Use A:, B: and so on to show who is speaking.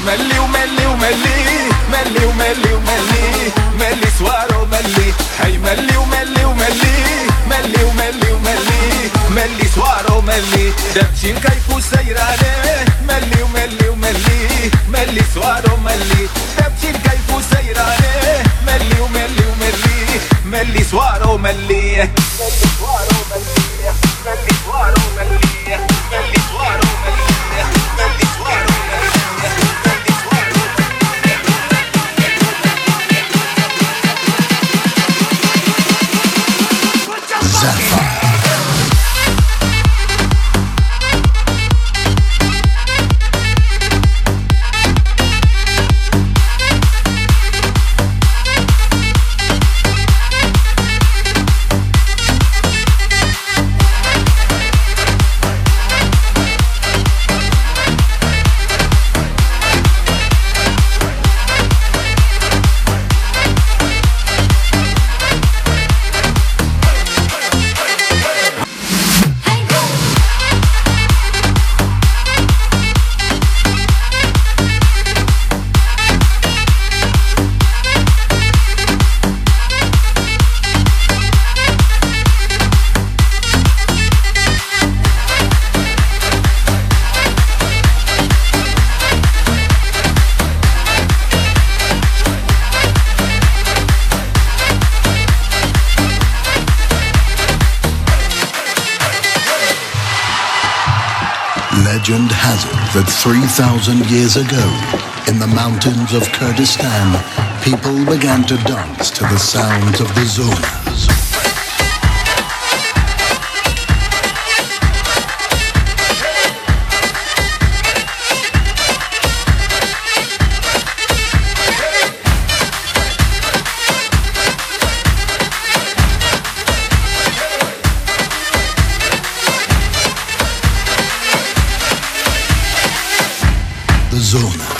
A: ملي وملي وملي ملي وملي وملي ملي سوارو ملي هاي ملي وملي وملي ملي وملي وملي ملي سوارو ملي دبشين كيفو سيراني ملي وملي وملي ملي سوارو ملي دبشين كيفو سيراني ملي وملي وملي ملي سوارو ملي ملي سوارو ملي ملي سوارو ملي ملي سوارو ملي ملي سوارو
B: Legend has it that 3,000 years ago, in the mountains of Kurdistan, people began to dance to the sounds of the zonas. The Zona.